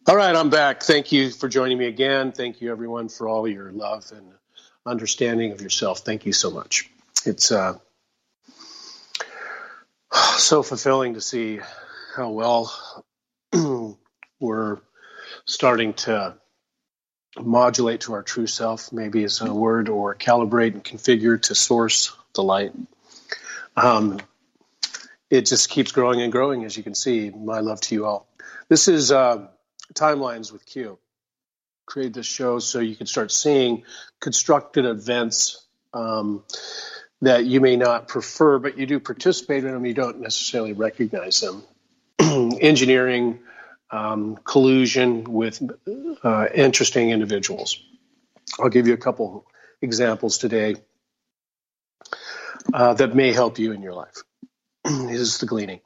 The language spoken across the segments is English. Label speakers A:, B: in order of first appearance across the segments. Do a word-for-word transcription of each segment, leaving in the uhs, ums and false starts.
A: All right, I'm back. Thank you for joining me again. Thank you, everyone, for all your love and understanding of yourself. Thank you so much. It's uh, so fulfilling to see how well we're starting to modulate to our true self, maybe is a word, or calibrate and configure to source the light. Um, it just keeps growing and growing, as you can see. My love to you all. This is uh, Timelines with Q. Create this show so you can start seeing constructed events um, that you may not prefer, but you do participate in them. You don't necessarily recognize them. Engineering, um, collusion with uh, interesting individuals. I'll give you a couple examples today uh, that may help you in your life. This is the gleaning.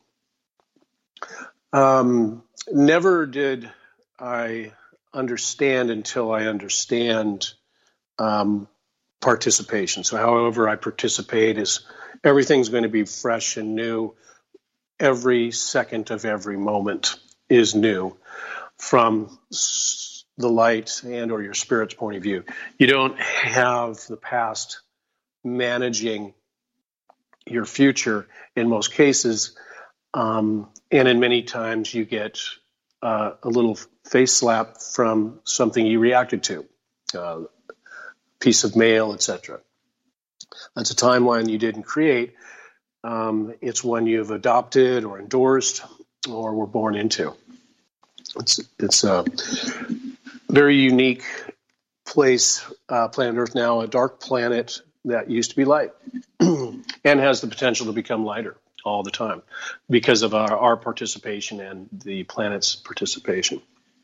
A: Um, never did I understand until I understand um, participation. So however I participate is everything's going to be fresh and new. Every second of every moment is new from the light and or your spirit's point of view. You don't have the past managing your future in most cases. Um, and in many times you get uh, a little face slap from something you reacted to, uh, piece of mail, et cetera. That's a timeline you didn't create. Um, it's one you've adopted or endorsed or were born into. It's it's a very unique place, uh, planet Earth now, a dark planet that used to be light and has the potential to become lighter all the time because of our, our participation and the planet's participation.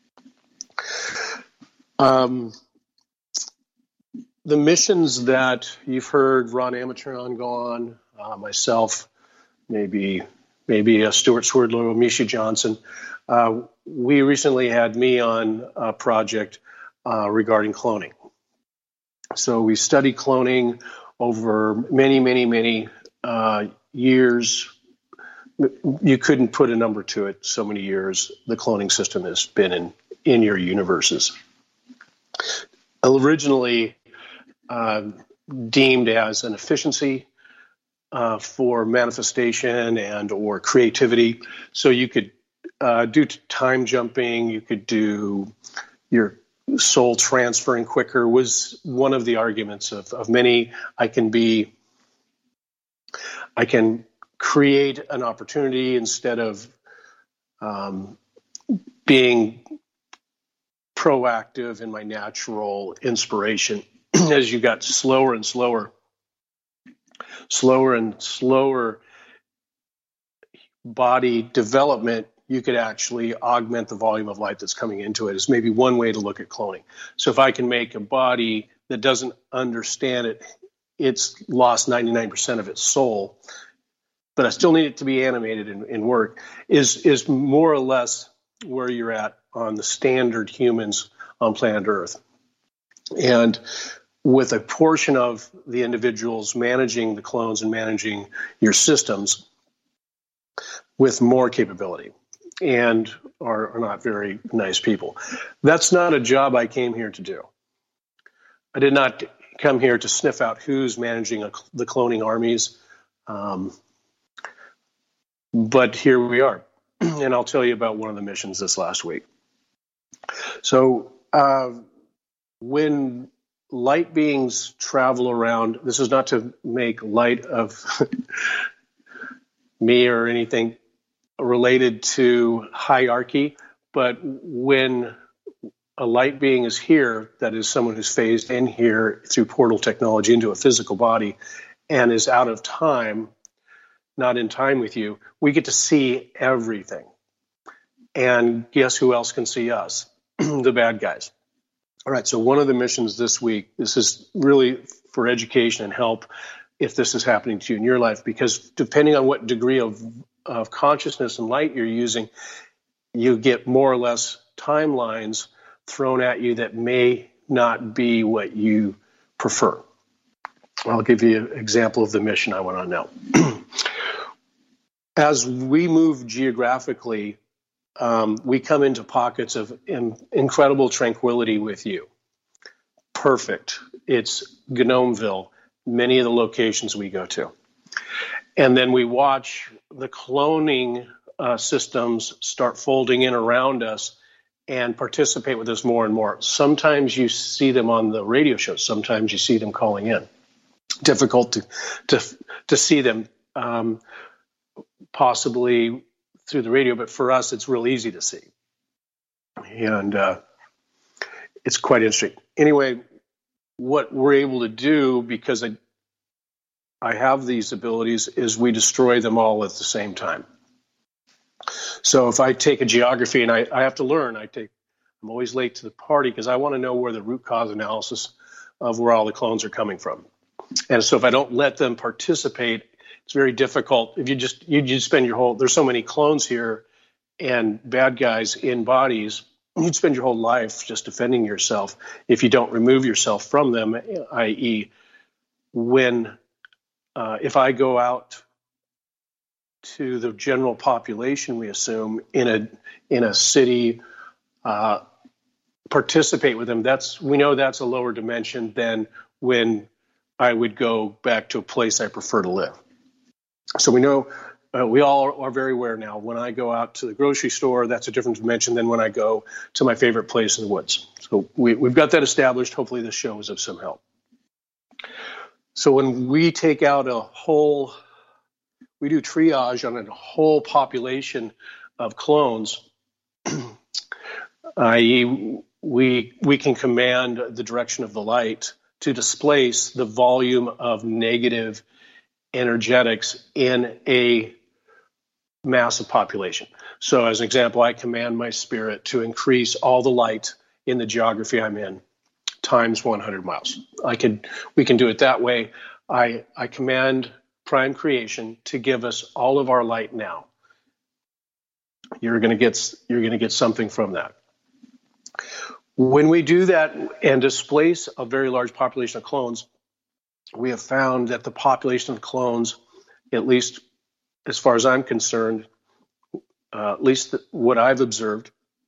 A: Um, the missions that you've heard Ron Amatron go on, uh, myself, maybe maybe uh, Stuart Swerdlow, Misha Johnson. Uh, we recently had me on a project uh, regarding cloning. So we studied cloning over many, many, many uh, years. You couldn't put a number to it. So many years the cloning system has been in, in your universes. Originally uh, deemed as an efficiency uh, for manifestation and or creativity. So you could uh, do time jumping. You could do your soul transferring quicker was one of the arguments of, of many. I can be, I can create an opportunity instead of um, being proactive in my natural inspiration. As you got slower and slower, slower and slower body development, you could actually augment the volume of light that's coming into it. Is maybe one way to look at cloning. So if I can make a body that doesn't understand it, it's lost ninety-nine percent of its soul, but I still need it to be animated and, and work, is, is more or less where you're at on the standard humans on planet Earth. And with a portion of the individuals managing the clones and managing your systems with more capability and are, are not very nice people. That's not a job I came here to do. I did not come here to sniff out who's managing a, the cloning armies. Um, but here we are. And I'll tell you about one of the missions this last week. So uh, when light beings travel around, this is not to make light of me or anything related to hierarchy, but when a light being is here, that is someone who's phased in here through portal technology into a physical body and is out of time, not in time with you, we get to see everything. And guess who else can see us? The bad guys. All right, so one of the missions this week, this is really for education and help if this is happening to you in your life, because depending on what degree of, of consciousness and light you're using, you get more or less timelines thrown at you that may not be what you prefer. I'll give you an example of the mission I went on now. As we move geographically um, we come into pockets of in, incredible tranquility with you. Perfect. It's Gnomeville, many of the locations we go to. And then we watch the cloning uh, systems start folding in around us and participate with us more and more. Sometimes you see them on the radio shows. Sometimes you see them calling in. Difficult to to, to see them um, possibly through the radio, but for us, it's real easy to see. And uh, it's quite interesting. Anyway, what we're able to do, because I, I have these abilities, is we destroy them all at the same time. So if I take a geography and I, I have to learn, I take, I'm always late to the party because I want to know where the root cause analysis of where all the clones are coming from. And so if I don't let them participate, it's very difficult. If you just, you just spend your whole, there's so many clones here and bad guys in bodies, you'd spend your whole life just defending yourself if you don't remove yourself from them, that is when, uh, if I go out to the general population, we assume, in a in a city, uh, participate with them, that's, we know that's a lower dimension than when I would go back to a place I prefer to live. So we know, uh, we all are very aware now, when I go out to the grocery store, that's a different dimension than when I go to my favorite place in the woods. So we, we've got that established. Hopefully this show is of some help. So when we take out a whole, we do triage on a whole population of clones, that is we, we can command the direction of the light to displace the volume of negative energetics in a massive population. So as an example, I command my spirit to increase all the light in the geography I'm in times one hundred miles. I could, we can do it that way. I, I command prime creation to give us all of our light now. You're going to get, you're going to get something from that. When we do that and displace a very large population of clones, we have found that the population of clones, at least as far as I'm concerned, uh, at least what I've observed,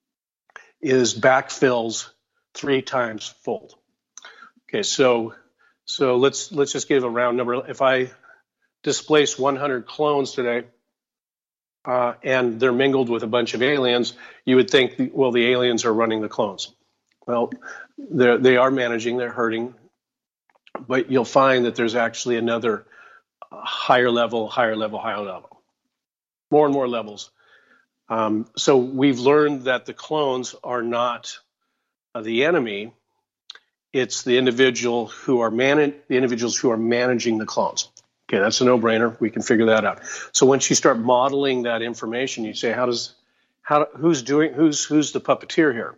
A: is backfills three times fold. Okay, so so let's let's just give a round number. If I displace one hundred clones today, uh, and they're mingled with a bunch of aliens, you would think, well, the aliens are running the clones. Well, they they are managing, they're hurting, but you'll find that there's actually another higher level, higher level, higher level, more and more levels. Um, so we've learned that the clones are not uh, the enemy; it's the individual who are man- the individuals who are managing the clones. Okay, that's a no-brainer. We can figure that out. So once you start modeling that information, you say, how does, how, who's doing, who's who's the puppeteer here?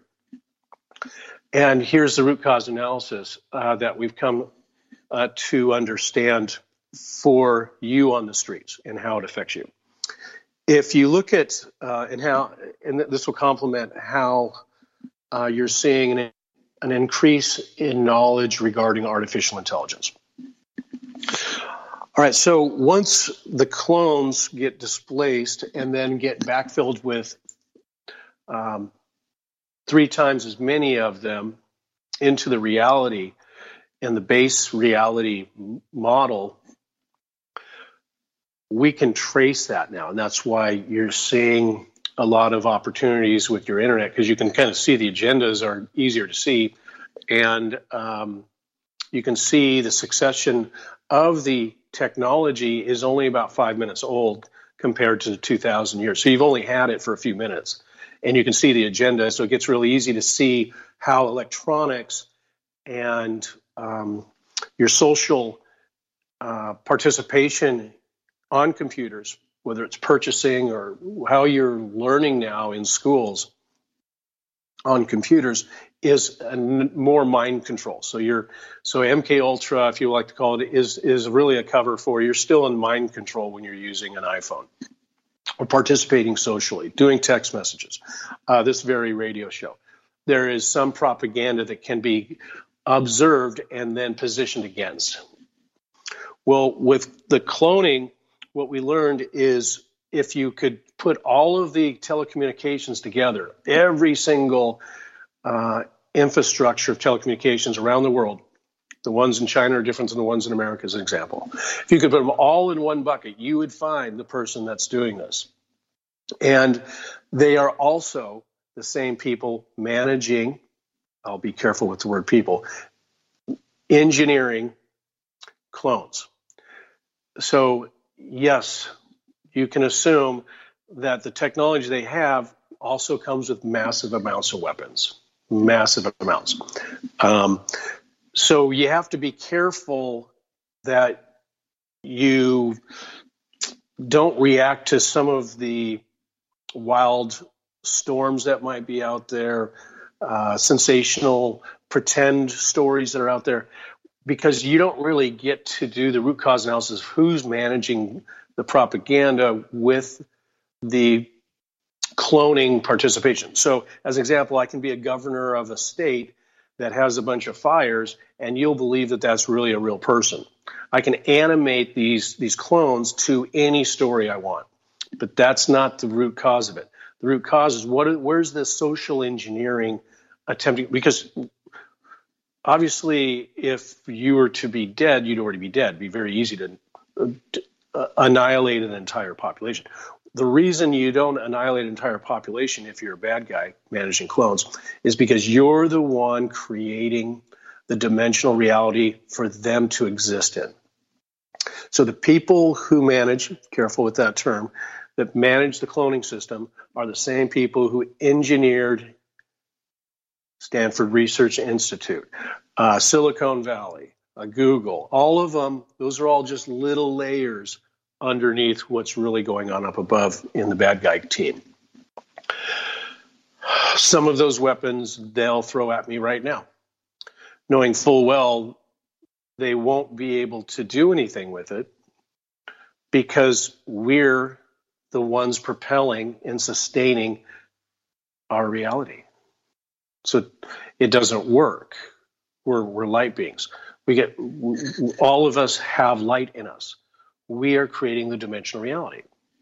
A: And here's the root cause analysis uh, that we've come uh, to understand for you on the streets and how it affects you. If you look at uh, and how, and this will complement how uh, you're seeing an, an increase in knowledge regarding artificial intelligence. All right, so once the clones get displaced and then get backfilled with um, three times as many of them into the reality and the base reality model, we can trace that now. And that's why you're seeing a lot of opportunities with your internet, because you can kind of see the agendas are easier to see. And um, you can see the succession of the technology is only about five minutes old compared to two thousand years. So you've only had it for a few minutes. And you can see the agenda. So it gets really easy to see how electronics and um, your social uh, participation on computers, whether it's purchasing or how you're learning now in schools on computers, is a n- more mind control. So you're so M K Ultra, if you like to call it, is is really a cover for you're still in mind control when you're using an iPhone or participating socially, doing text messages. Uh, this very radio show, there is some propaganda that can be observed and then positioned against. Well, with the cloning, what we learned is if you could put all of the telecommunications together, every single uh, infrastructure of telecommunications around the world, the ones in China are different than the ones in America, as an example. If you could put them all in one bucket, you would find the person that's doing this. And they are also the same people managing, I'll be careful with the word people, engineering clones. So, yes, you can assume that the technology they have also comes with massive amounts of weapons, massive amounts. Um, so you have to be careful that you don't react to some of the wild storms that might be out there, uh, sensational pretend stories that are out there, because you don't really get to do the root cause analysis of who's managing the propaganda with the cloning participation. So, as an example, I can be a governor of a state that has a bunch of fires, and you'll believe that that's really a real person. I can animate these, these clones to any story I want, but that's not the root cause of it. The root cause is what? Where's the social engineering attempting? Because obviously, if you were to be dead, you'd already be dead. It'd be very easy to uh, annihilate an entire population. The reason you don't annihilate an entire population if you're a bad guy managing clones is because you're the one creating the dimensional reality for them to exist in. So the people who manage, careful with that term, that manage the cloning system are the same people who engineered Stanford Research Institute, uh, Silicon Valley, uh, Google, all of them. Those are all just little layers underneath what's really going on up above in the bad guy team. Some of those weapons they'll throw at me right now, knowing full well they won't be able to do anything with it because we're the ones propelling and sustaining our reality. So it doesn't work. We're, we're light beings. We get, all of us have light in us. We are creating the dimensional reality.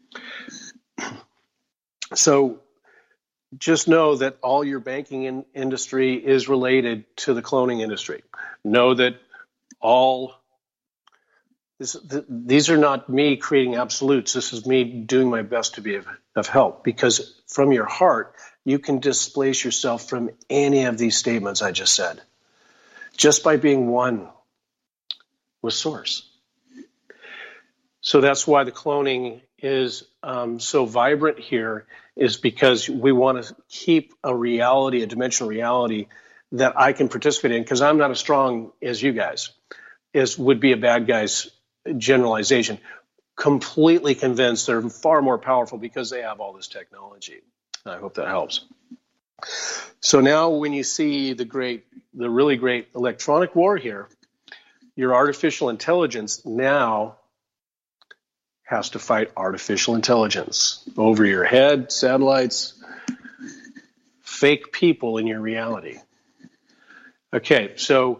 A: So just know that all your banking in industry is related to the cloning industry. Know that all this, th these are not me creating absolutes. This is me doing my best to be of, of help, because from your heart, you can displace yourself from any of these statements I just said, just by being one with Source. So that's why the cloning is um, so vibrant here, is because we want to keep a reality, a dimensional reality that I can participate in, because I'm not as strong as you guys, is would be a bad guy's generalization. Completely convinced they're far more powerful because they have all this technology. I hope that helps. So now when you see the great, the really great electronic war here, your artificial intelligence now has to fight artificial intelligence over your head, satellites, fake people in your reality. Okay, so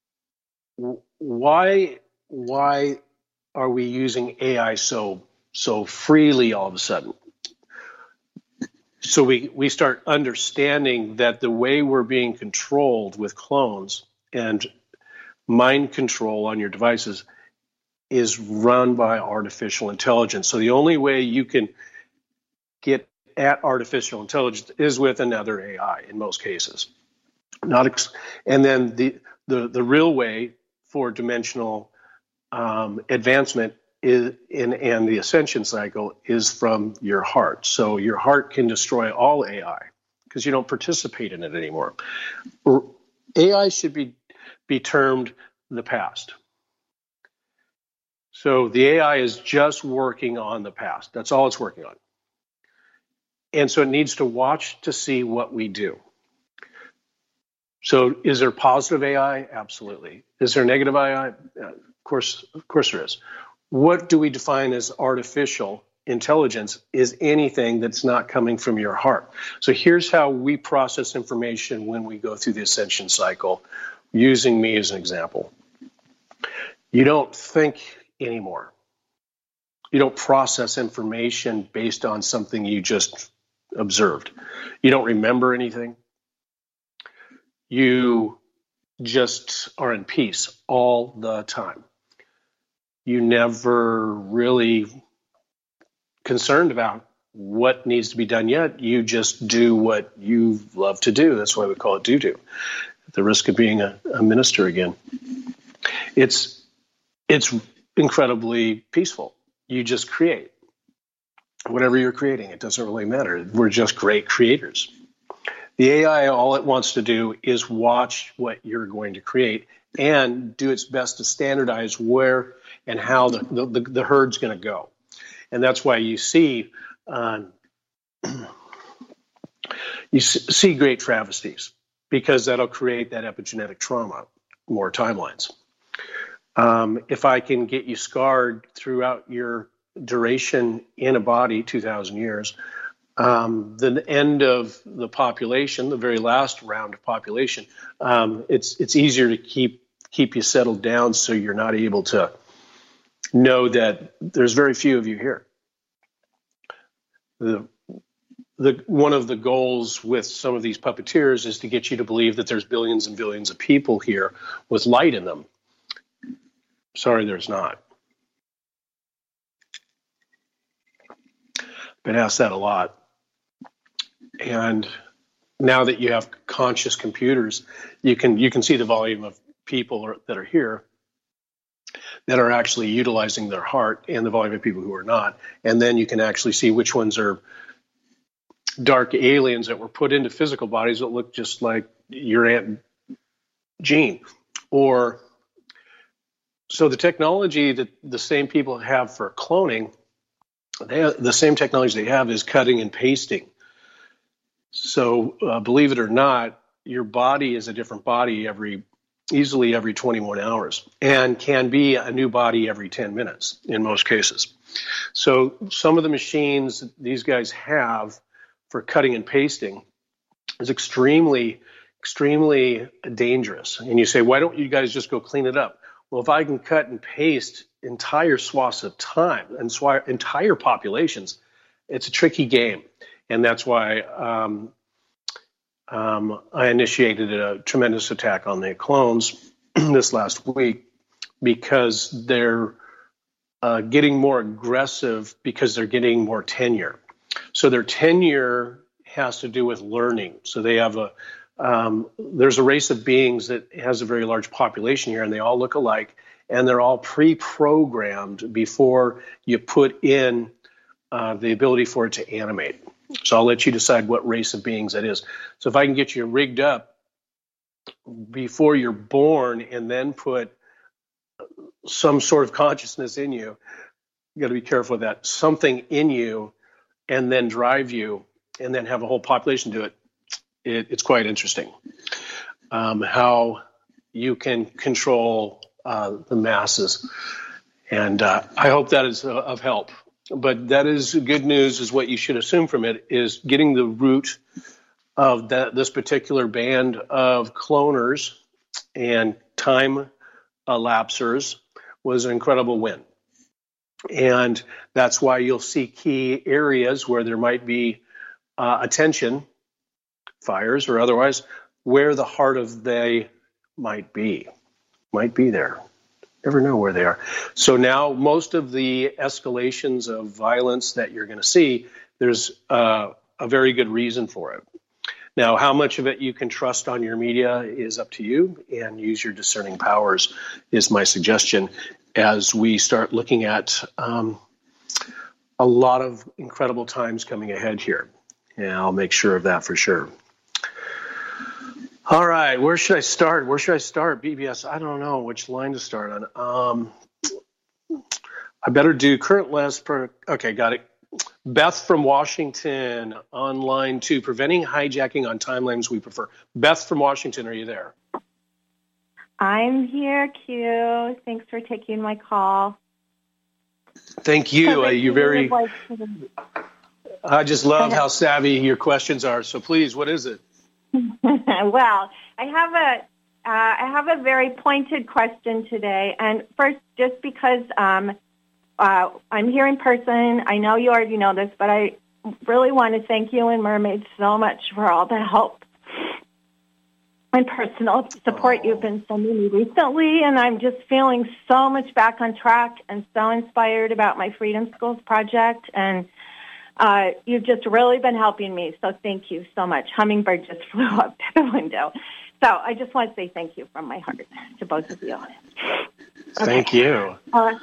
A: why why are we using A I so so freely all of a sudden? So we, we start understanding that the way we're being controlled with clones and mind control on your devices is run by artificial intelligence. So the only way you can get at artificial intelligence is with another A I in most cases. Not ex- and then the, the, the real way for dimensional um, advancement is in, and the ascension cycle is from your heart. So your heart can destroy all A I because you don't participate in it anymore. A I should be, be termed the past. So the A I is just working on the past. That's all it's working on. And so it needs to watch to see what we do. So is there positive A I? Absolutely. Is there negative A I? Of course, of course there is. What do we define as artificial intelligence? Is anything that's not coming from your heart. So here's how we process information when we go through the ascension cycle, using me as an example. You don't think anymore. You don't process information based on something you just observed. You don't remember anything. You just are in peace all the time. You never really concerned about what needs to be done yet. You just do what you love to do. That's why we call it do-do, at the risk of being a, a minister again. It's it's incredibly peaceful. You just create. Whatever you're creating, it doesn't really matter. We're just great creators. The A I, all it wants to do is watch what you're going to create and do its best to standardize where and how the, the, the herd's going to go. And that's why you see um, you see great travesties, because that'll create that epigenetic trauma, more timelines. Um, if I can get you scarred throughout your duration in a body, two thousand years, um, the end of the population, the very last round of population, um, it's it's easier to keep keep you settled down so you're not able to know that there's very few of you here. The, the one of the goals with some of these puppeteers is to get you to believe that there's billions and billions of people here with light in them. Sorry, there's not. Been asked that a lot. And now that you have conscious computers, you can you can see the volume of people that are here that are actually utilizing their heart and the volume of people who are not. And then you can actually see which ones are dark aliens that were put into physical bodies that look just like your Aunt Jean. Or so the technology that the same people have for cloning, they have, the same technology they have is cutting and pasting. So uh, believe it or not, your body is a different body every easily every twenty-one hours, and can be a new body every ten minutes in most cases. So some of the machines these guys have for cutting and pasting is extremely, extremely dangerous. And you say, why don't you guys just go clean it up? Well, if I can cut and paste entire swaths of time and sw- entire populations, it's a tricky game. And that's why um, um, I initiated a tremendous attack on the clones this last week, because they're uh, getting more aggressive because they're getting more tenure. So their tenure has to do with learning. So they have a um, there's a race of beings that has a very large population here, and they all look alike, and they're all pre-programmed before you put in uh, the ability for it to animate. So I'll let you decide what race of beings that is. So if I can get you rigged up before you're born and then put some sort of consciousness in you, you got to be careful with that. Something in you, and then drive you, and then have a whole population do it. it it's quite interesting um, how you can control uh, the masses. And uh, I hope that is uh, of help. But that is good news, is what you should assume from it, is getting the root of that, this particular band of cloners and time elapsers was an incredible win. And that's why you'll see key areas where there might be uh, attention, fires or otherwise, where the heart of they might be, might be there. Never know where they are. So now most of the escalations of violence that you're going to see, there's uh, a very good reason for it. Now, how much of it you can trust on your media is up to you, and use your discerning powers is my suggestion as we start looking at um, a lot of incredible times coming ahead here. And I'll make sure of that for sure. All right, where should I start? Where should I start? B B S, I don't know which line to start on. Um, I better do current list. Per, okay, got it. Beth from Washington on line two, preventing hijacking on timelines we prefer. Beth from Washington, are you there?
B: I'm here, Q. Thanks for taking my call.
A: Thank you. Uh, you're very, I just love how savvy your questions are. So please, what is it?
B: Well, I have a uh, I have a very pointed question today. And first, just because um, uh, I'm here in person. I know you already know this, but I really want to thank you and Mermaid so much for all the help and personal support
A: Oh.
B: you've been sending me recently, and I'm just feeling so much back on track and so inspired about my Freedom Schools project, and uh, you've just really been helping me, so thank you so much. Hummingbird just flew up to the window. So I just want to say thank you from my heart to both of you. Okay.
A: Thank you.
B: Uh,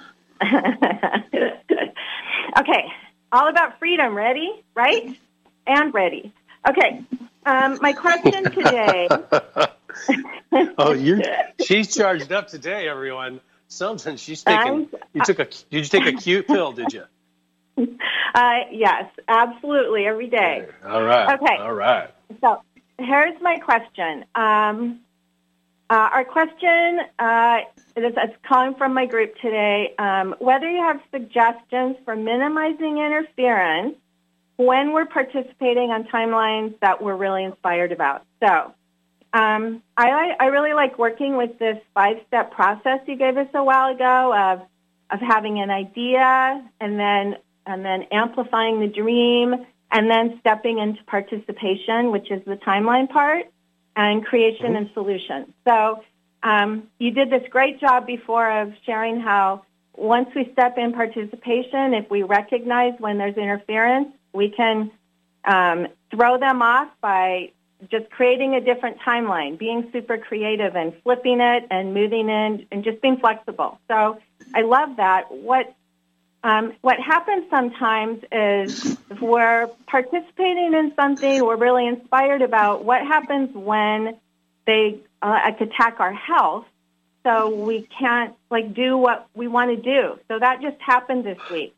B: okay, all about freedom. Ready? Right? And ready. Okay. Um, my question today.
A: Oh, you she's charged up today, everyone. Something she's taking.
B: I'm,
A: You took a. Did you take a cute pill? Did you?
B: Uh, yes, absolutely, every day.
A: All right.
B: Okay.
A: All right.
B: So here's my question. Um, uh, our question uh, is it's calling from my group today. Um, whether you have suggestions for minimizing interference when we're participating on timelines that we're really inspired about. So um, I, I really like working with this five-step process you gave us a while ago of of having an idea and then and then amplifying the dream and then stepping into participation, which is the timeline part, and creation mm-hmm. and solution. So um, you did this great job before of sharing how once we step in participation, if we recognize when there's interference, we can um, throw them off by just creating a different timeline, being super creative and flipping it and moving in and just being flexible. So I love that. What um, what happens sometimes is if we're participating in something we're really inspired about, what happens when they uh, attack our health so we can't like do what we want to do. So that just happened this week.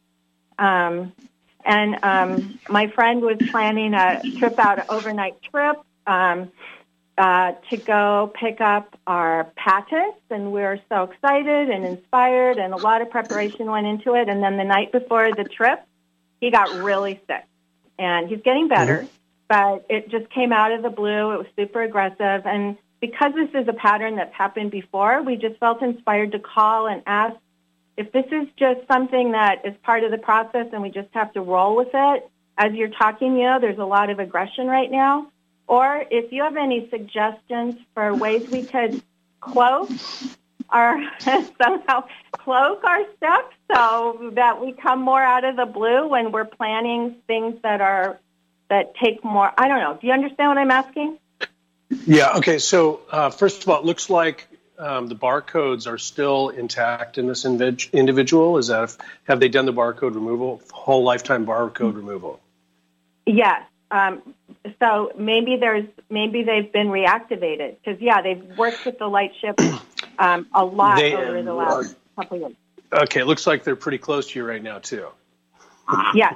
B: Um, and um, my friend was planning a trip out, an overnight trip, um, uh, to go pick up our patents, and we were so excited and inspired, and a lot of preparation went into it. And then the night before the trip, he got really sick, and he's getting better, mm-hmm. but it just came out of the blue. It was super aggressive, and because this is a pattern that's happened before, we just felt inspired to call and ask if this is just something that is part of the process and we just have to roll with it. As you're talking, you know, there's a lot of aggression right now. Or if you have any suggestions for ways we could cloak our, somehow cloak our steps so that we come more out of the blue when we're planning things that are, that take more, I don't know. Do you understand what I'm asking?
A: Yeah, okay. So uh, first of all, it looks like um, the barcodes are still intact in this invid- individual. Is that, have they done the barcode removal, whole lifetime barcode removal?
B: Yes. Um, so maybe there's maybe they've been reactivated because yeah, they've worked with the Lightship um, a lot they, over the last uh, couple of years.
A: Okay, it looks like they're pretty close to you right now too.
B: Yes.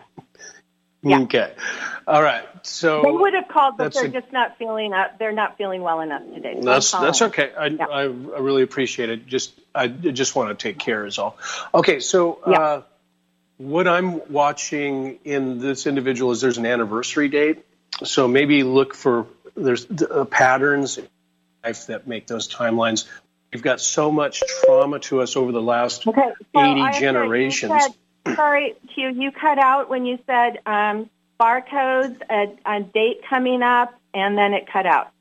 B: Yeah.
A: Okay. All right. So
B: they would have called, but they're a, just not feeling up. They're not feeling well enough today. So
A: that's that's okay. I, yeah. I I really appreciate it. Just I just want to take care is all. Okay. So.
B: Yeah.
A: Uh, What I'm watching in this individual is there's an anniversary date. So maybe look for, there's uh, patterns in life that make those timelines. We've got so much trauma to us over the last
B: okay, so
A: eighty
B: I
A: generations.
B: Said, sorry, Q, you cut out when you said um, barcodes, a, a date coming up, and then it cut out.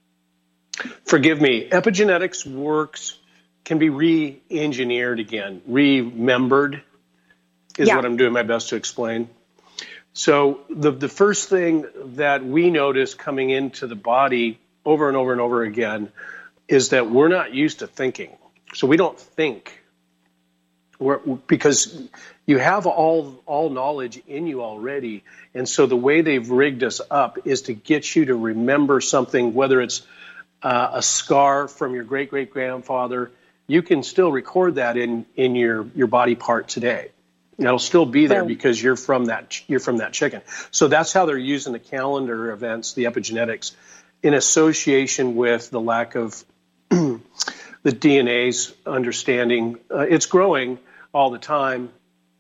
A: Forgive me. Epigenetics works, can be re-engineered again, remembered. Is yeah. what I'm doing my best to explain. So the the first thing that we notice coming into the body over and over and over again is that we're not used to thinking. So we don't think. We're, because you have all all knowledge in you already. And so the way they've rigged us up is to get you to remember something, whether it's uh, a scar from your great-great-grandfather. You can still record that in, in your, your body part today. It'll still be there because you're from that you're from that chicken. So that's how they're using the calendar events, the epigenetics, in association with the lack of the D N A's understanding. Uh, it's growing all the time,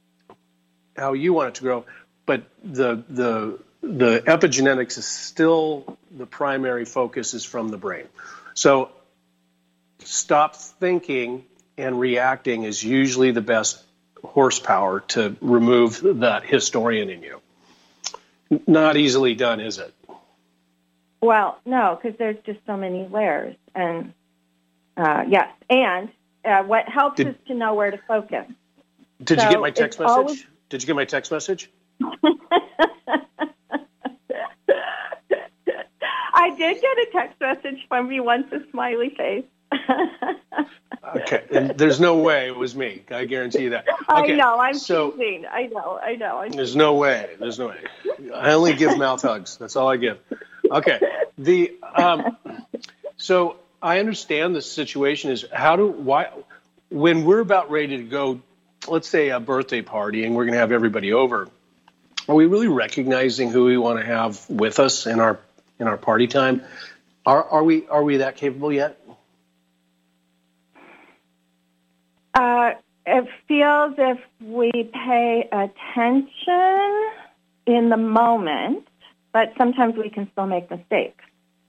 A: how you want it to grow, but the the the epigenetics is still the primary focus is from the brain. So stop thinking and reacting is usually the best horsepower to remove that historian in you. Not easily done, is it?
B: Well, no, because there's just so many layers. And uh, yes, and uh, what helps
A: did,
B: is to know where to focus.
A: Did
B: so
A: you get my text message?
B: Always...
A: Did you get my text message?
B: I did get a text message from you once, a smiley face.
A: Okay, and there's no way it was me. I guarantee you that. Okay,
B: I know, I'm
A: so,
B: teasing. I know, I know. I'm
A: there's no way. There's no way. I only give mouth hugs. That's all I give. Okay. The um, so I understand the situation is how do why when we're about ready to go, let's say a birthday party, and we're going to have everybody over. Are we really recognizing who we want to have with us in our in our party time? Are are we are we that capable yet?
B: Uh, it feels if we pay attention in the moment, but sometimes we can still make mistakes.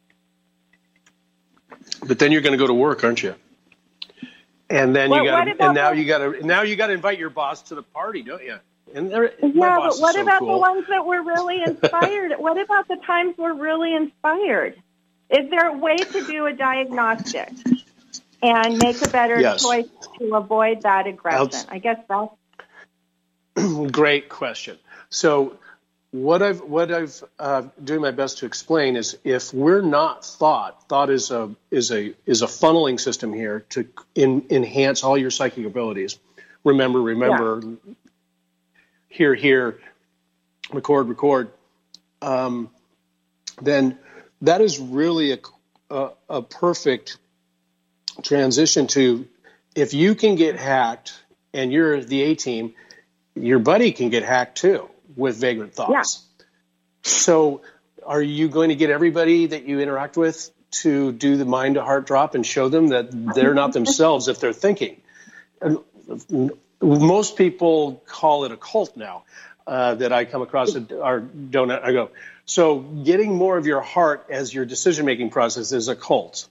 A: But then you're going to go to work, aren't you? And then
B: well,
A: you got and now
B: the,
A: you got to now you got to invite your boss to the party, don't you? And there,
B: yeah,
A: my boss
B: but what
A: is so
B: about
A: cool.
B: the ones that were really inspired? What about the times we're really inspired? Is there a way to do a diagnostic and make a better
A: yes.
B: choice to avoid that aggression?
A: I'll,
B: I guess that's
A: great question. So what I've what I've uh, doing my best to explain is if we're not thought, thought is a is a is a funneling system here to in, enhance all your psychic abilities. Remember, remember. Yeah. Hear, hear, record, record, um, then that is really a, a, a perfect transition to if you can get hacked and you're the A-team, your buddy can get hacked too with vagrant thoughts. Yeah. So are you going to get everybody that you interact with to do the mind-to-heart drop and show them that they're not themselves if they're thinking? And, most people call it a cult now uh, that I come across or don't. I go, so getting more of your heart as your decision-making process is a cult.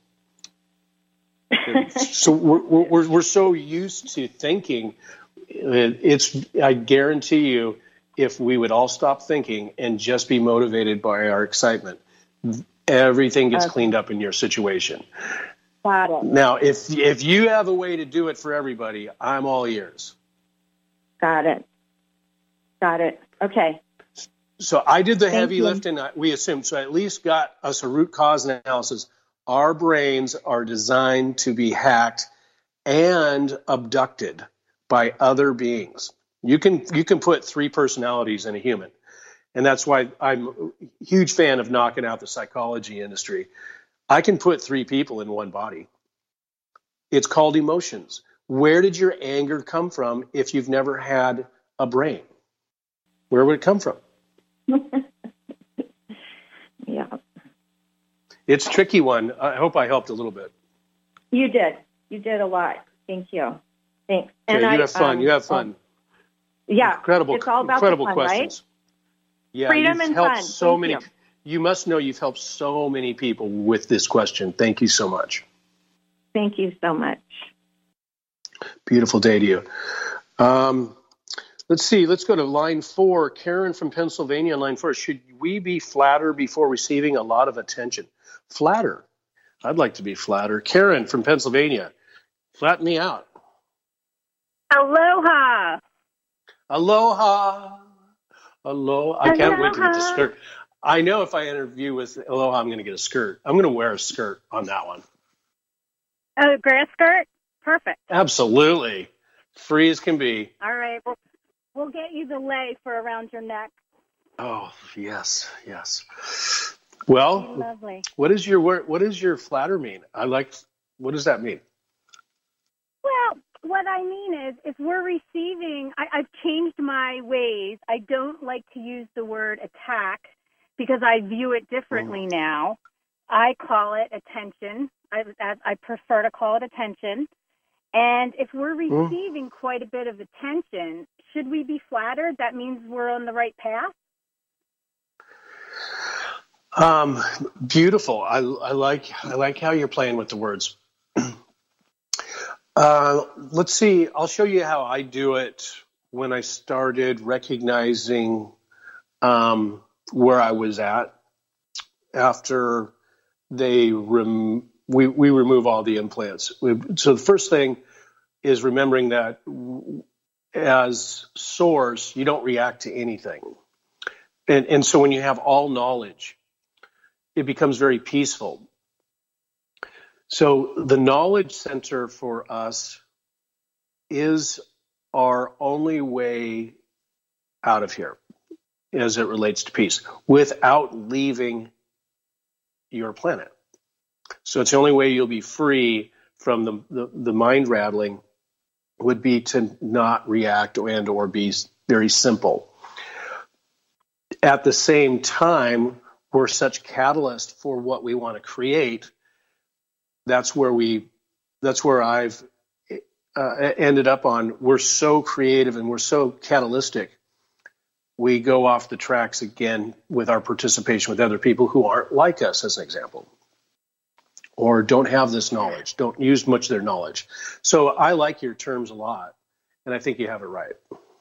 A: So we're, we're, we're so used to thinking. It's, I guarantee you, if we would all stop thinking and just be motivated by our excitement, everything gets okay. cleaned up in your situation.
B: Got it.
A: Now, if if you have a way to do it for everybody, I'm all ears.
B: Got it. Got it. Okay.
A: So I did the Thank heavy
B: you.
A: lifting, we assumed. So I at least got us a root cause analysis. Our brains are designed to be hacked and abducted by other beings. You can you can put three personalities in a human. And that's why I'm a huge fan of knocking out the psychology industry. I can put three people in one body. It's called emotions. Where did your anger come from if you've never had a brain? Where would it come from?
B: Yeah.
A: It's a tricky one. I hope I helped a little bit.
B: You did. You did a lot. Thank you. Thanks.
A: Okay,
B: and
A: you
B: I,
A: have fun.
B: Um,
A: you have fun.
B: Yeah.
A: Incredible,
B: it's all about
A: incredible
B: fun,
A: questions.
B: Right?
A: Yeah,
B: Freedom
A: you've
B: and
A: helped
B: fun.
A: so
B: Thank
A: many.
B: You.
A: you must know you've helped so many people with this question. Thank you so much.
B: Thank you so much.
A: Beautiful day to you. Um, let's see. Let's go to line four. Karen from Pennsylvania on line four. Should we be flatter before receiving a lot of attention? Flatter. I'd like to be flatter. Karen from Pennsylvania. Flatten me out.
C: Aloha.
A: Aloha. Aloha. I can't Aloha. wait to get the skirt. I know if I interview with Aloha, I'm going to get a skirt. I'm going to wear a skirt on that one.
C: A grass skirt? Perfect.
A: Absolutely. Free as can be.
C: All right. We'll, we'll get you the lei for around your neck.
A: Oh, yes, yes. Well,
C: lovely.
A: What is your what does your flatter mean? I like. What does that mean?
C: Well, what I mean is, if we're receiving, I, I've changed my ways. I don't like to use the word attack because I view it differently mm. now. I call it attention. I, I prefer to call it attention. And if we're receiving mm. quite a bit of attention, should we be flattered? That means we're on the right path?
A: Um, beautiful. I, I like I like how you're playing with the words. Uh, let's see. I'll show you how I do it when I started recognizing um, where I was at after they rem- we we remove all the implants. We, so the first thing is remembering that as source, you don't react to anything, and and so when you have all knowledge, it becomes very peaceful. So the knowledge center for us is our only way out of here as it relates to peace without leaving your planet. So it's the only way you'll be free from the, the, the mind rattling would be to not react and or be very simple. At the same time, we're such catalyst for what we want to create. That's where we, that's where I've uh, ended up on. We're so creative and we're so catalytic. We go off the tracks again with our participation with other people who aren't like us, as an example, or don't have this knowledge, don't use much of their knowledge. So I like your terms a lot, and I think you have it right.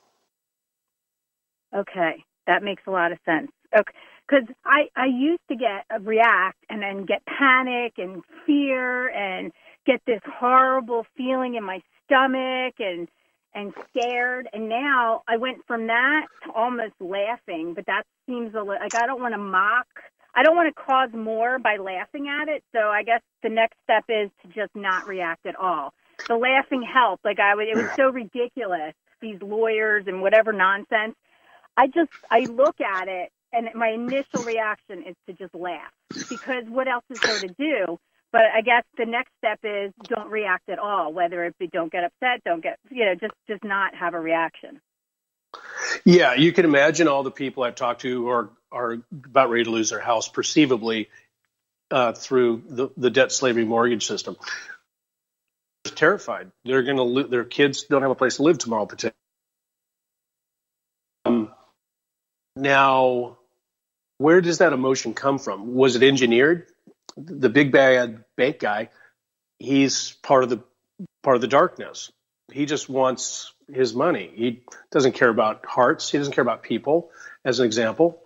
C: Okay, that makes a lot of sense. Okay, because I, I used to get a react and then get panic and fear and get this horrible feeling in my stomach and and scared. And now I went from that to almost laughing, but that seems a little, like I don't want to mock. I don't want to cause more by laughing at it. So I guess the next step is to just not react at all. The laughing helped. Like I would, it was so ridiculous, these lawyers and whatever nonsense. I just, I look at it and my initial reaction is to just laugh because what else is there to do? But I guess the next step is don't react at all, whether it be don't get upset, don't get, you know, just, just not have a reaction.
A: Yeah, you can imagine all the people I've talked to who are, are about ready to lose their house perceivably uh, through the, the debt slavery mortgage system. They're terrified. They're going to lo- their kids don't have a place to live tomorrow, potentially. Um, now, where does that emotion come from? Was it engineered? The big bad bank guy, he's part of the part of the darkness. He just wants his money. He doesn't care about hearts. He doesn't care about people, as an example.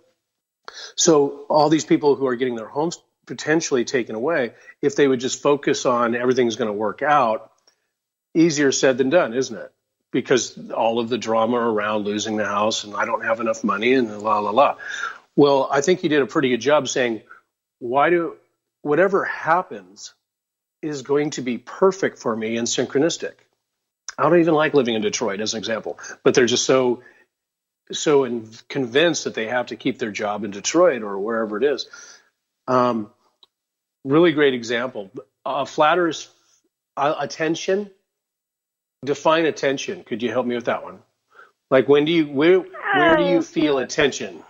A: So all these people who are getting their homes potentially taken away, if they would just focus on everything's going to work out, easier said than done, isn't it? Because all of the drama around losing the house and I don't have enough money and la, la, la. Well, I think you did a pretty good job saying, why do whatever happens is going to be perfect for me and synchronistic. I don't even like living in Detroit, as an example, but they're just so so in, convinced that they have to keep their job in Detroit or wherever it is. Um, really great example. Uh, flatters uh, attention. Define attention. Could you help me with that one? Like when do you where where do you feel attention?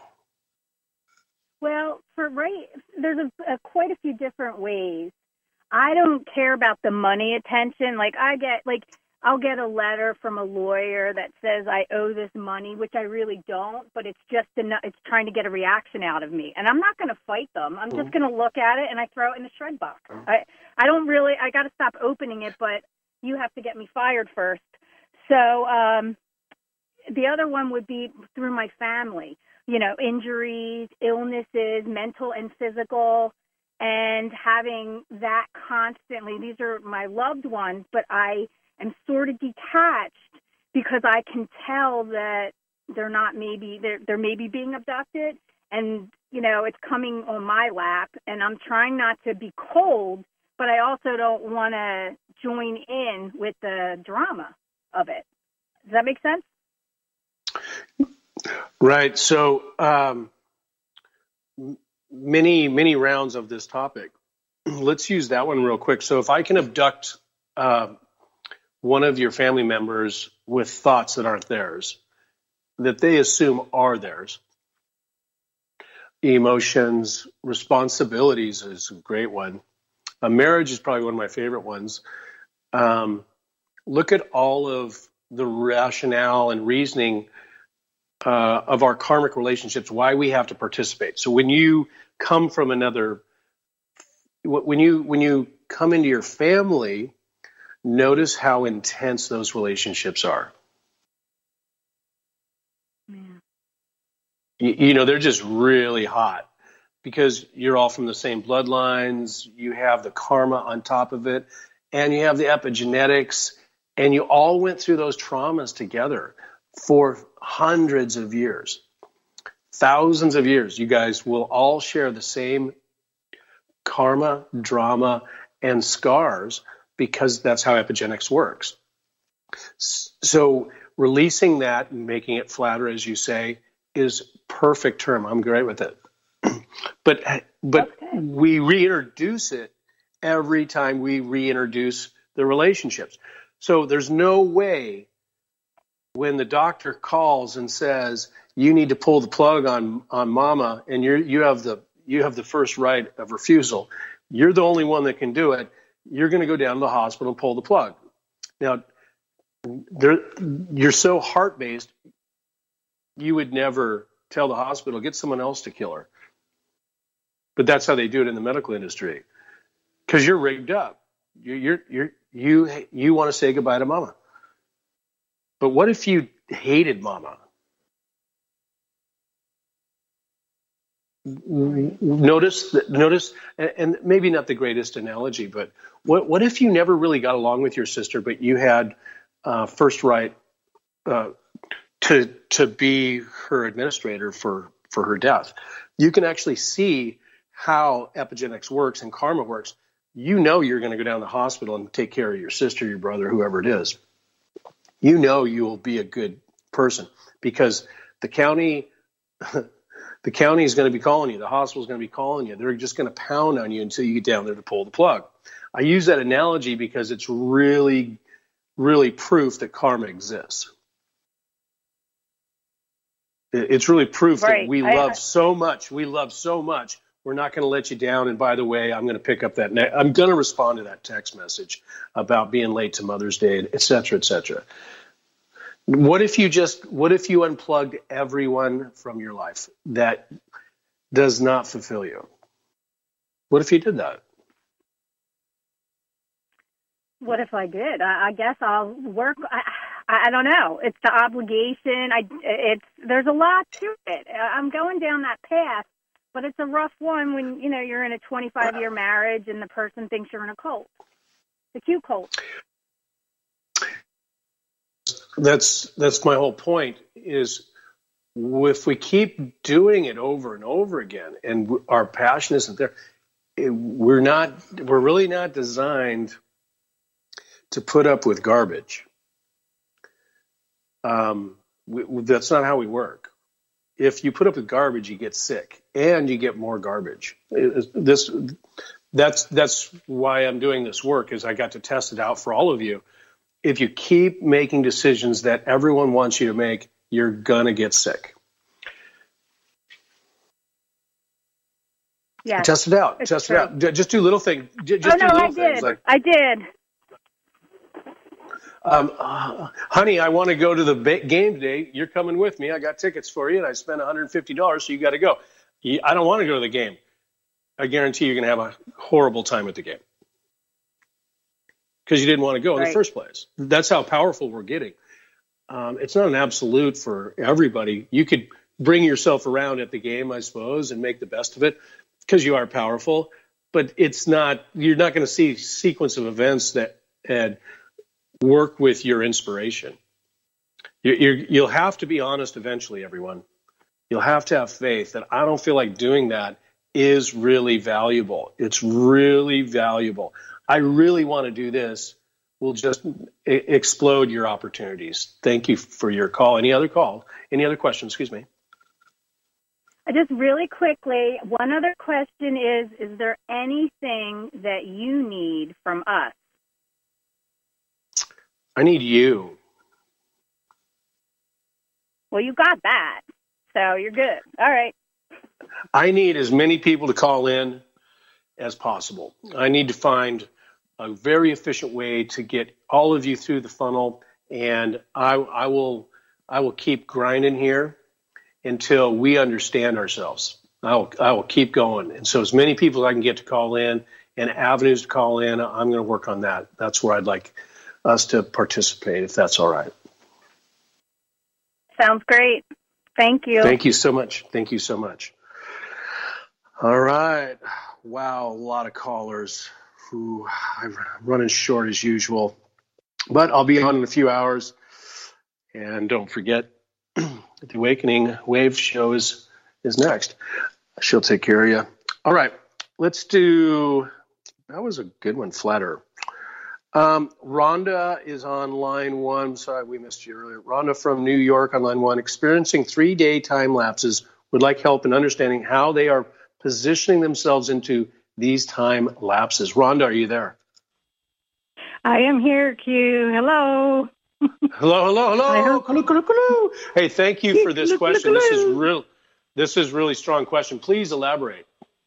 C: Well, for right, there's a, a quite a few different ways. I don't care about the money attention. Like I get, like I'll get a letter from a lawyer that says I owe this money, which I really don't, but it's just enough. It's trying to get a reaction out of me, and I'm not going to fight them. I'm just going to look at it and I throw it in the shred box. I I don't really. I got to stop opening it, but you have to get me fired first. So um, the other one would be through my family. You know, injuries, illnesses, mental and physical, and having that constantly. These are my loved ones, but I am sort of detached because I can tell that they're not maybe, they're, they're maybe being abducted, and, you know, it's coming on my lap, and I'm trying not to be cold, but I also don't want to join in with the drama of it. Does that make sense?
A: Right. So um, many, many rounds of this topic. Let's use that one real quick. So if I can abduct uh, one of your family members with thoughts that aren't theirs, that they assume are theirs, emotions, responsibilities is a great one. A marriage is probably one of my favorite ones. Um, look at all of the rationale and reasoning Uh, of our karmic relationships, why we have to participate. So when you come from another, when you when you come into your family, notice how intense those relationships are. you, you know, they're just really hot because you're all from the same bloodlines. You have the karma on top of it, and you have the epigenetics, and you all went through those traumas together for hundreds of years, thousands of years. You guys will all share the same karma, drama, and scars because that's how epigenetics works. So releasing that and making it flatter, as you say, is perfect term. I'm great with it. But but okay. We reintroduce it every time we reintroduce the relationships. So there's no way when the doctor calls and says you need to pull the plug on on mama and you you have the you have the first right of refusal. You're the only one that can do it. You're going to go down to the hospital and pull the plug. Now, there, you're so heart-based, you would never tell the hospital, get someone else to kill her. But that's how they do it in the medical industry, because you're rigged up. You're, you're, you're, you you want to say goodbye to mama. But what if you hated mama? Notice, notice, and maybe not the greatest analogy, but what what if you never really got along with your sister, but you had uh, first right uh, to to be her administrator for for her death? You can actually see how epigenetics works and karma works. You know you're going to go down to the hospital and take care of your sister, your brother, whoever it is. You know you will be a good person because the county. The county is going to be calling you. The hospital is going to be calling you. They're just going to pound on you until you get down there to pull the plug. I use that analogy because it's really, really proof that karma exists. It's really proof
C: right.
A: that we
C: I,
A: love
C: I,
A: so much. We love so much. We're not going to let you down. And by the way, I'm going to pick up that. Ne- I'm going to respond to that text message about being late to Mother's Day, et cetera, et cetera. What if you just, what if you unplugged everyone from your life that does not fulfill you? What if you did that?
C: What if I did? I, I guess I'll work. I, I don't know. It's the obligation. I, it's, there's a lot to it. I'm going down that path, but it's a rough one when, you know, you're in a twenty-five year marriage and the person thinks you're in a cult, the Q cult.
A: That's that's my whole point is if we keep doing it over and over again and our passion isn't there, it, we're not we're really not designed to put up with garbage. Um, we, that's not how we work. If you put up with garbage, you get sick and you get more garbage. It, this that's that's why I'm doing this work is I got to test it out for all of you. If you keep making decisions that everyone wants you to make, you're going to get sick.
C: Yeah.
A: Test it out. Test
C: true.
A: it out. Just do little things. Just
C: oh,
A: do
C: no,
A: little
C: I did.
A: things. Like,
C: I did.
A: Um, uh, honey, I want to go to the ba- game today. You're coming with me. I got tickets for you, and I spent one hundred fifty dollars, so you got to go. I don't want to go to the game. I guarantee you're going to have a horrible time at the game. Because you didn't want to go in
C: right.
A: the first place. That's how powerful we're getting. Um, it's not an absolute for everybody. You could bring yourself around at the game, I suppose, and make the best of it because you are powerful. But it's not. You're not going to see a sequence of events that Ed, work with your inspiration. You're, you're, you'll have to be honest eventually, everyone. You'll have to have faith that I don't feel like doing that is really valuable. It's really valuable. I really want to do this, will just I- explode your opportunities. Thank you for your call. Any other call? Any other questions? Excuse me.
C: Just really quickly, one other question is, is there anything that you need from us?
A: I need you.
C: Well, you got that, so you're good. All right.
A: I need as many people to call in as possible. I need to find a very efficient way to get all of you through the funnel, and I, I will I will keep grinding here until we understand ourselves. I will, I will keep going. And so as many people as I can get to call in and avenues to call in, I'm going to work on that. That's where I'd like us to participate, if that's all right.
C: Sounds great. Thank you.
A: Thank you so much. Thank you so much. All right. Wow, a lot of callers. Who I'm running short as usual, but I'll be on in a few hours. And don't forget, the Awakening Wave show is, is next. She'll take care of you. All right, let's do, that was a good one, Flatter. Um, Rhonda is on line one. Sorry, we missed you earlier. Rhonda from New York on line one, experiencing three-day time lapses, would like help in understanding how they are positioning themselves into these time lapses. Rhonda, are you there?
D: I am here, Q. Hello.
A: Hello, hello, hello. Hello, hello, hello. Hey, thank you for this question. This is real. This is really strong question. Please elaborate.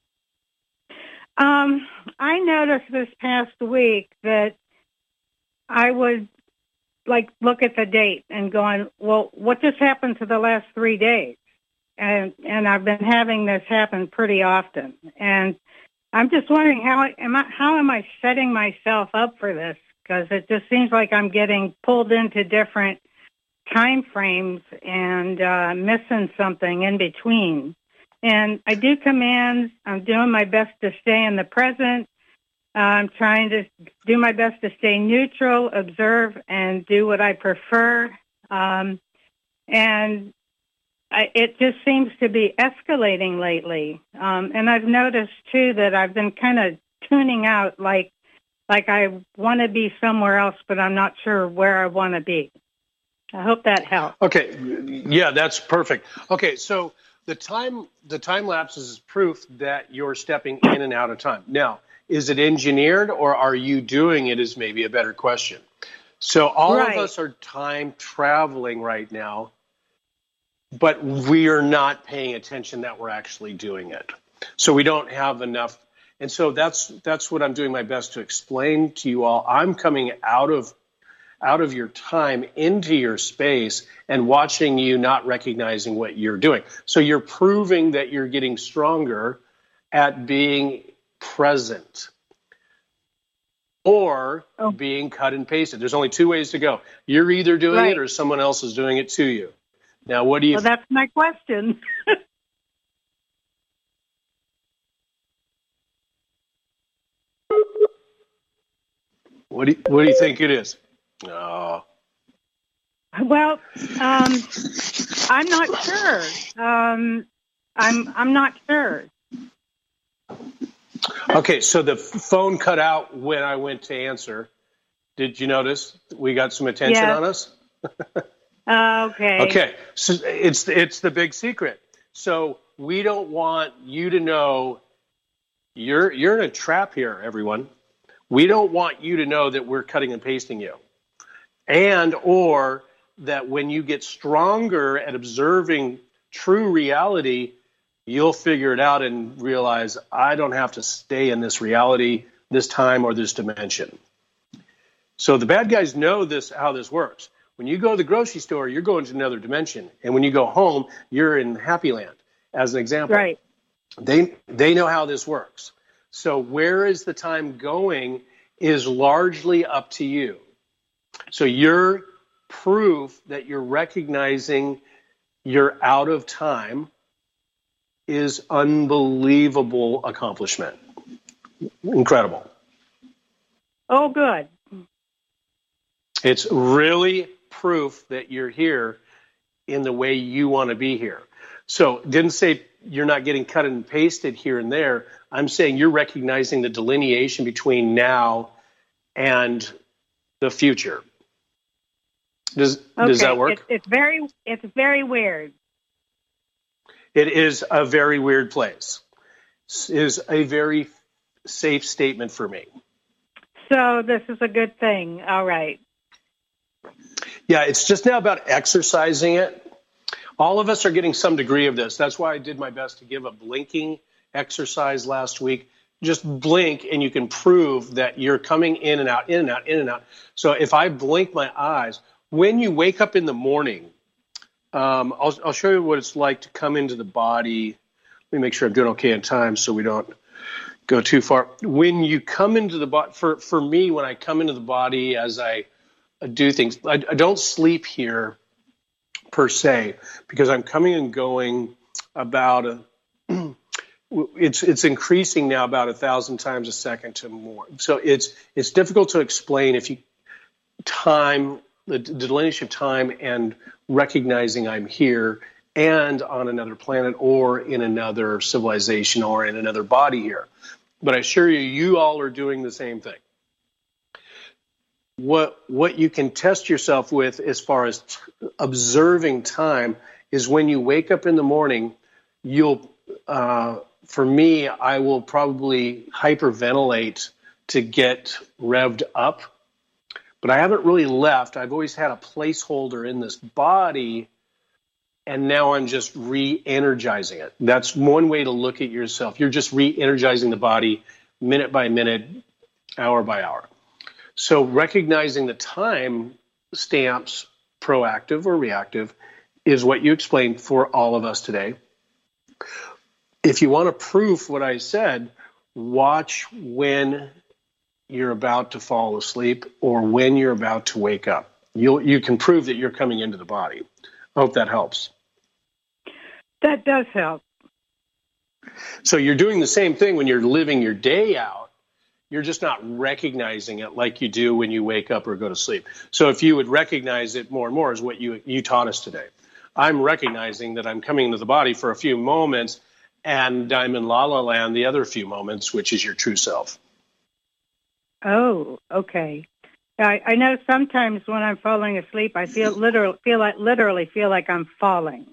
D: Um, I noticed this past week that I would like look at the date and going, well, what just happened to the last three days? And and I've been having this happen pretty often. And I'm just wondering how am I how am I setting myself up for this? Because it just seems like I'm getting pulled into different time frames and uh, missing something in between. And I do commands. I'm doing my best to stay in the present. Uh, I'm trying to do my best to stay neutral, observe, and do what I prefer. Um, and I, it just seems to be escalating lately. Um, and I've noticed, too, that I've been kind of tuning out, like like I want to be somewhere else, but I'm not sure where I want to be. I hope that helps.
A: Okay. Yeah, that's perfect. Okay, so the time the time lapse is proof that you're stepping in and out of time. Now, is it engineered or are you doing it is maybe a better question. So all
D: Right.
A: of us are time traveling right now, but we are not paying attention that we're actually doing it. So we don't have enough. And so that's that's what I'm doing my best to explain to you all. I'm coming out of out of your time into your space and watching you not recognizing what you're doing. So you're proving that you're getting stronger at being present or
D: Oh.
A: being cut and pasted. There's only two ways to go. You're either doing
D: Right.
A: it or someone else is doing it to you. Now, what do you
D: Well, that's my question.
A: what do you, what do you think it is? Oh.
D: Well, um, I'm not sure. Um, I'm I'm not sure.
A: Okay, so the phone cut out when I went to answer. Did you notice we got some attention
D: Yes.
A: on us?
D: Uh, okay.
A: Okay, so it's it's the big secret. So we don't want you to know you're you're in a trap here, everyone. We don't want you to know that we're cutting and pasting you, and or that when you get stronger at observing true reality, you'll figure it out and realize I don't have to stay in this reality, this time, or this dimension. So the bad guys know this how this works. When you go to the grocery store, you're going to another dimension. And when you go home, you're in Happy Land, as an example.
D: Right.
A: They they know how this works. So where is the time going is largely up to you. So your proof that you're recognizing you're out of time is unbelievable accomplishment. Incredible.
D: Oh, good.
A: It's really proof that you're here in the way you want to be here. So didn't say you're not getting cut and pasted here and there. I'm saying you're recognizing the delineation between now and the future. Does
D: Okay.
A: does that work?
D: It's, it's very it's very weird.
A: It is a very weird place. It is a very safe statement for me.
D: So this is a good thing. All right.
A: Yeah, it's just now about exercising it. All of us are getting some degree of this. That's why I did my best to give a blinking exercise last week. Just blink and you can prove that you're coming in and out, in and out, in and out. So if I blink my eyes, when you wake up in the morning, um, I'll, I'll show you what it's like to come into the body. Let me make sure I'm doing okay in time so we don't go too far. When you come into the body, for, for me, when I come into the body as I do things, I, I don't sleep here per se, because I'm coming and going about a, it's it's increasing now about a thousand times a second to more. So it's it's difficult to explain if you time the, the delineation of time and recognizing I'm here and on another planet or in another civilization or in another body here. But I assure you, you all are doing the same thing. What what you can test yourself with as far as t- observing time is when you wake up in the morning, you'll, uh, for me, I will probably hyperventilate to get revved up. But I haven't really left. I've always had a placeholder in this body, and now I'm just re-energizing it. That's one way to look at yourself. You're just re-energizing the body minute by minute, hour by hour. So recognizing the time stamps, proactive or reactive, is what you explained for all of us today. If you want to proof what I said, watch when you're about to fall asleep or when you're about to wake up. You you can prove that you're coming into the body. I hope that helps.
D: That does help.
A: So you're doing the same thing when you're living your day out. You're just not recognizing it like you do when you wake up or go to sleep. So if you would recognize it more and more is what you you taught us today. I'm recognizing that I'm coming into the body for a few moments and I'm in La La Land the other few moments, which is your true self.
D: Oh, okay. I, I know sometimes when I'm falling asleep, I feel literally feel like literally feel like I'm falling.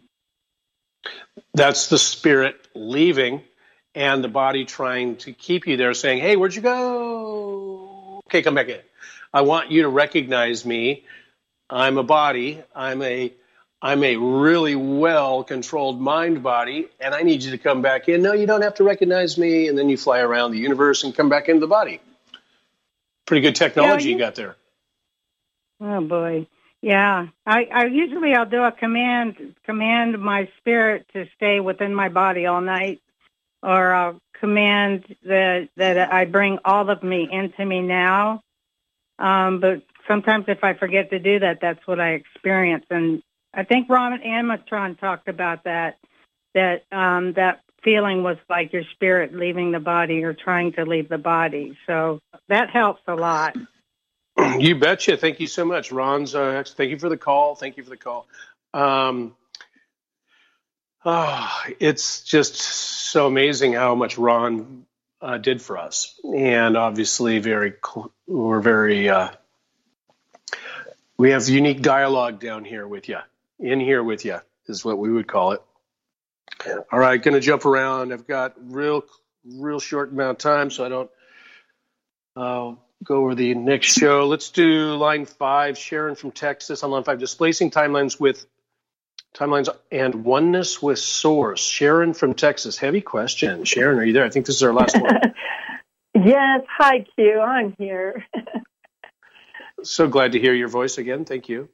A: That's the spirit leaving and the body trying to keep you there saying, hey, where'd you go? Okay, come back in. I want you to recognize me. I'm a body. I'm a I'm a really well-controlled mind body, and I need you to come back in. No, you don't have to recognize me. And then you fly around the universe and come back into the body. Pretty good technology yeah, you, you got there.
D: Oh, boy. Yeah. I, I usually I'll do a command, command my spirit to stay within my body all night, or I'll command that, that I bring all of me into me now. Um, but sometimes if I forget to do that, that's what I experience. And I think Ron Amatron talked about that, that um, that feeling was like your spirit leaving the body or trying to leave the body. So that helps a lot.
A: You betcha. Thank you so much. Ron's, uh, thank you for the call. Thank you for the call. Um, oh, it's just so amazing how much Ron uh, did for us. And obviously very, we're very, uh, we have unique dialogue down here with you. In here with you is what we would call it. All right, going to jump around. I've got real, real short amount of time, so I don't uh, go over the next show. Let's do line five. Sharon from Texas on line five. Displacing timelines with timelines and oneness with source. Sharon from Texas. Heavy question. Sharon, are you there? I think this is our last one.
E: Yes. Hi, Q. I'm here.
A: So glad to hear your voice again. Thank you.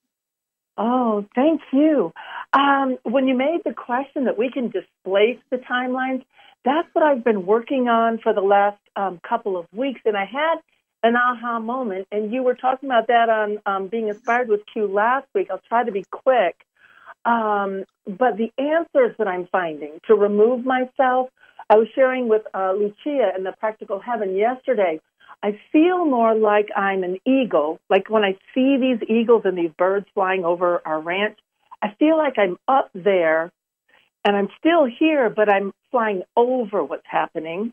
E: Oh, thank you. Um, when you made the question that we can displace the timelines, that's what I've been working on for the last um, couple of weeks. And I had an aha moment, and you were talking about that on um, Being Inspired with Q last week. I'll try to be quick. Um, but the answers that I'm finding to remove myself, I was sharing with uh, Lucia in the Practical Heaven yesterday. I feel more like I'm an eagle. Like when I see these eagles and these birds flying over our ranch, I feel like I'm up there and I'm still here, but I'm flying over what's happening.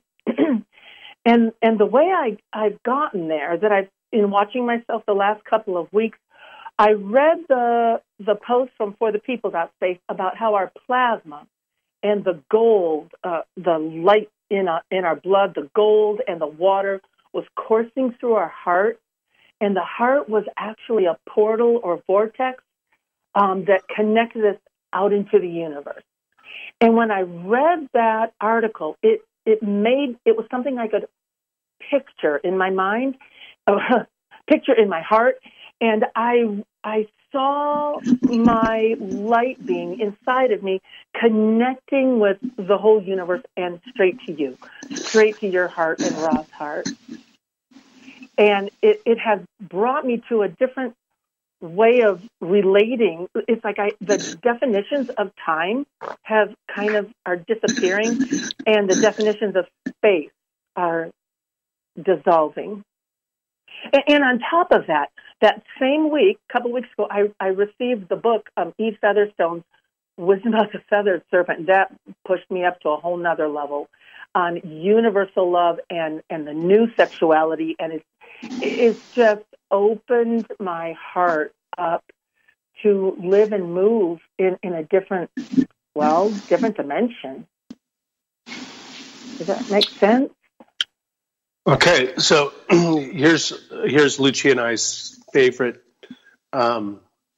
E: and and the way I, I've gotten there, that I've, in watching myself the last couple of weeks, I read the the post from For the People Space about how our plasma and the gold, uh, the light in our, in our blood, the gold and the water was coursing through our heart, and the heart was actually a portal or vortex um, that connected us out into the universe. And when I read that article, it it made it was something I could picture in my mind, uh, picture in my heart, and I I saw my light being inside of me connecting with the whole universe and straight to you, straight to your heart and Ra's heart. And it, it has brought me to a different way of relating. It's like I, the definitions of time have kind of are disappearing, and the definitions of space are dissolving. And, and on top of that, that same week, a couple of weeks ago, I, I received the book, um, Eve Featherstone's Wisdom of the Feathered Serpent. That pushed me up to a whole nother level on universal love and, and the new sexuality. And it, it's just opened my heart up to live and move in, in a different, well, different dimension. Does that make sense?
A: Okay, so here's here's Lucia and I's favorite um,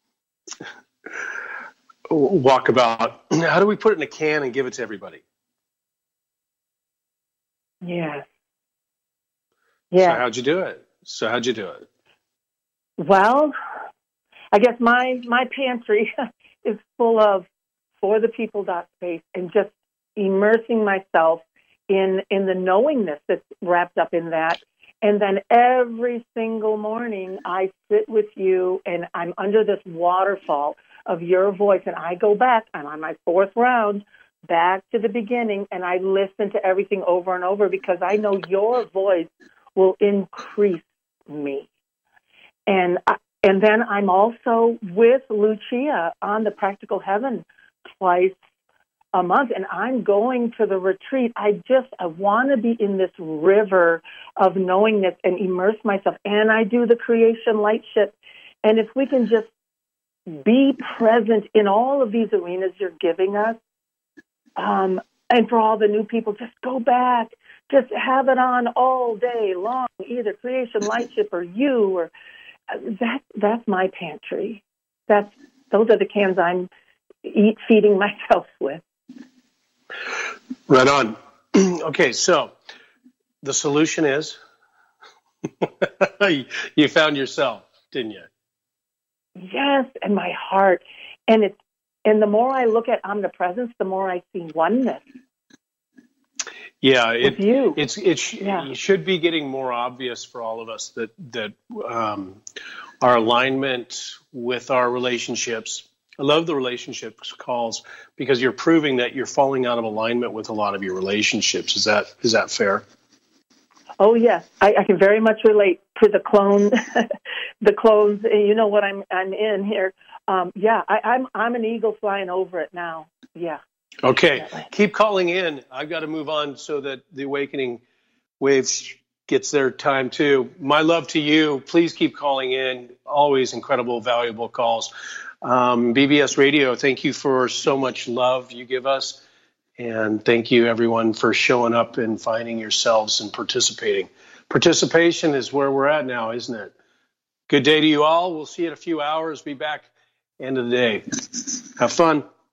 A: walkabout. How do we put it in a can and give it to everybody?
E: Yes. Yeah.
A: So how'd you do it? So how'd you do it?
E: Well, I guess my my pantry is full of for the people dot space and just immersing myself in in the knowingness that's wrapped up in that. And then every single morning I sit with you and I'm under this waterfall of your voice, and I go back, I'm on my fourth round, back to the beginning, and I listen to everything over and over because I know your voice will increase me. And I, and then I'm also with Lucia on the Practical Heaven twice a month, and I'm going to the retreat. I just, I want to be in this river of knowingness and immerse myself. And I do the Creation Light Ship. And if we can just be present in all of these arenas you're giving us, um, and for all the new people, just go back, just have it on all day long, either Creation Light Ship or you, or that, that's my pantry. That's, those are the cans I'm eat, feeding myself with.
A: Right on. Okay, so the solution is you found yourself, didn't you?
E: Yes, and my heart. And it's and the more I look at omnipresence, the more I see oneness.
A: Yeah, it,
E: with you.
A: it's it, sh-
E: yeah.
A: it should be getting more obvious for all of us that that um, our alignment with our relationships. I love the relationships calls because you're proving that you're falling out of alignment with a lot of your relationships. Is that is that fair?
E: Oh yes, I, I can very much relate to the clone, the clones. You know what I'm I'm in here. Um, yeah, I, I'm I'm an eagle flying over it now. Yeah.
A: Okay,
E: definitely.
A: Keep calling in. I've got to move on so that the Awakening Waves gets their time too. My love to you. Please keep calling in. Always incredible, valuable calls. Um, B B S Radio, thank you for so much love you give us. And thank you, everyone, for showing up and finding yourselves and participating. Participation is where we're at now, isn't it? Good day to you all. We'll see you in a few hours. Be back end of the day. Have fun.